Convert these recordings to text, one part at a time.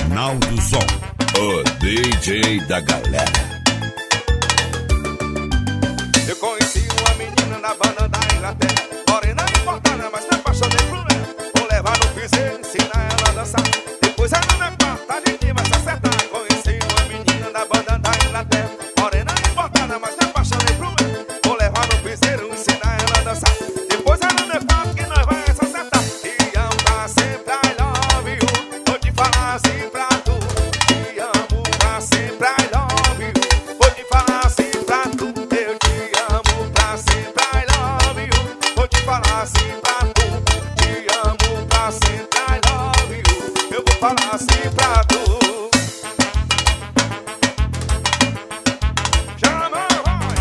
Arnaldo Zon, o DJ da galera. Eu conheci uma menina na banda da Inglaterra, morena e importada, mas me apaixonei por ela. Vou levar no piseiro, ensinar ela a dançar. Depois ela na quarta, a gente vai se acertar. Conheci uma menina na banda da Inglaterra, morena e importada, mas me apaixonei por ela. Vou levar no piseiro, ensinar ela a dançar. Depois ela na quarta, que nós vai se acertar. Te amo pra sempre, I love you. Vou te falar assim pra tu. Te amo pra sempre, I love you. Vou te falar assim pra tu. Eu te amo pra sempre, I love you. Vou te falar assim pra tu. Te amo pra sempre, I love you. Eu vou falar assim pra tu. Chama, vai!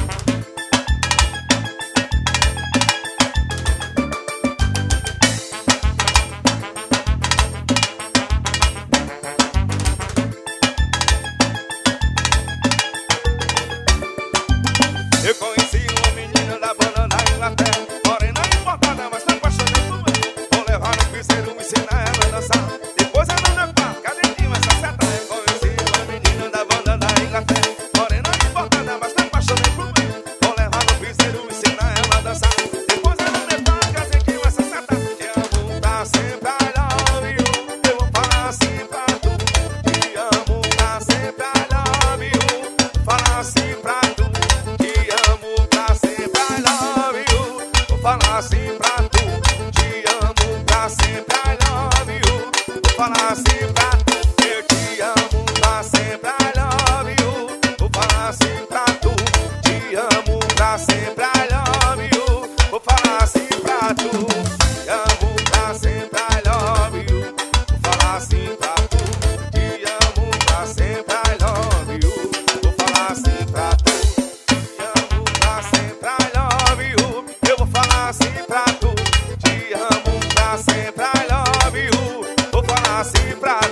Eu conheci uma menina da banda da Inglaterra, morena e importada, mas me apaixonei por ela. Vou levar no piseiro, ensinar ela a dançar. Depois ela na quarta, cadeirinha vai se acertar. Eu conheci uma menina da banda da Inglaterra, morena e importada, mas me apaixonei por ela. Vou levar no piseiro, ensinar ela a dançar. Depois ela na quarta, cadeirinha vai se acertar. Te amo pra sempre, I love you. Eu vou falar assim pra tu. Te amo pra sempre, I love you. Vou falar assim pra tu. Te amo pra sempre, I love you. Vou falar assim pra tu. Te amo pra sempre, I love you. Vou falar assim pra tu. Eu te amo pra sempre, I love you. Vou falar assim pra tu. Te amo pra sempre, I love you. Vou falar assim pra tu. Te amo pra sempre, I love you. Vou falar assim pra tu. Te amo pra sempre, I love you. Vou falar assim pra tu. Te amo pra sempre, I love you. Eu vou falar assim pra tu. Te amo pra sempre, I love you. Vou falar assim pra